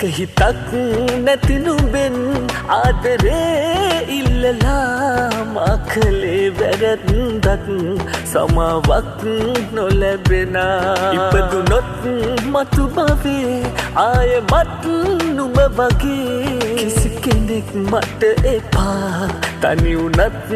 හිතක් නැති නුඹෙන් ආදරේ ඉල්ලලා මා කලේ වැරැද්දක් සමාවක් නොලැබෙන ඉපදුනොත් මතු භවයේ ආයෙමත් නුඹ වගේ කිසි කෙනෙක් මට එපා තනි වුණත්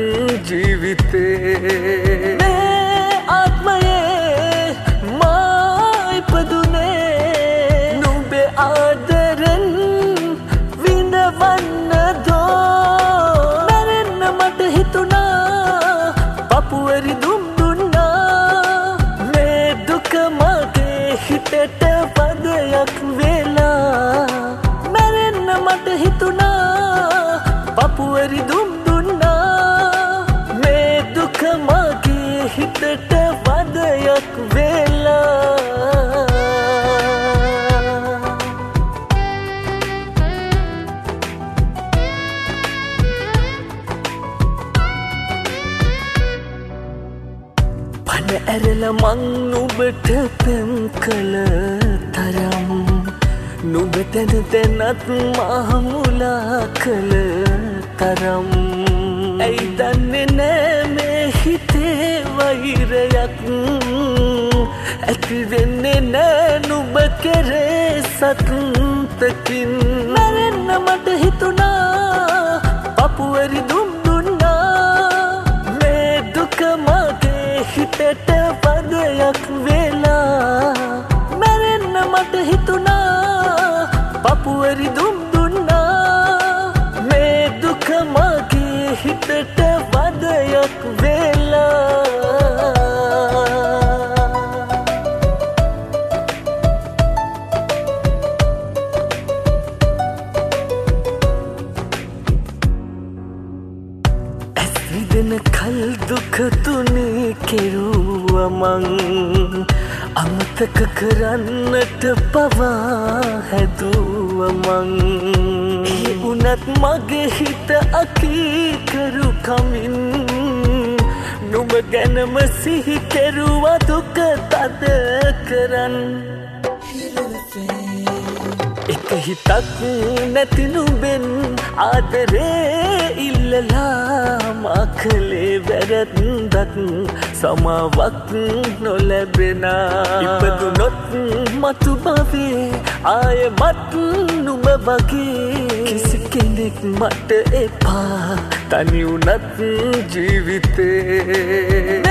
ජීවිතේ මේ ආත්මයේ මා ඉපදුනේ නුඹේ ආදරෙන් විඳවන්න දෝ මැරෙන්න මට හිතුණා පපුවරි දුම් දුන්නා මේ දුක මගේ හිතට පදයක් වෙලා මැරෙන්න මට හිතුණා පපුවරි දුම් දුන්නා මේ දුක මගේ හිතට වදයක් වෙලා පන ඇරලා මං නුඹට පෙම් කළ තරම් නුඹ තැන තැනත් මහමුලා කළ තරම් ඇයි දන්නේ නෑ මේ හිතේ වෛරයක් ඇති වෙන්නේ නෑ නුඹ කෙරේ සතුටකින් මැරෙන්න මට හිතුණා පපුවරි දුම් දුන්නා මේ දුක මගේ හිතට පදයක් වෙලා මැරෙන්න මට හිතුණා පපුවරි දුම් දුන්නා මේ දුක මගේ හිතට වදයක් වෙලා ඇස් විදෙන කල් දුක තුනේ කෙරුවා මං අමතක කරන්නට පවා හැදුවා මං ඒ වුණත් මගේ හිත අකීකරු කමින් නුඹ ගැනම සිහි කෙරුවා දුක තද කරන් එක හිතක් නැති නුඹෙන් ආදරේ ඉල්ලලා මා කලේ වැරැද්දක් සමාවක් නොලැබෙන ඉපදුනොත් මතු භවයේ ආයෙමත් නුඹ වගේ කිසි කෙනෙක් මට එපා තනි වුණත් ජීවිතේ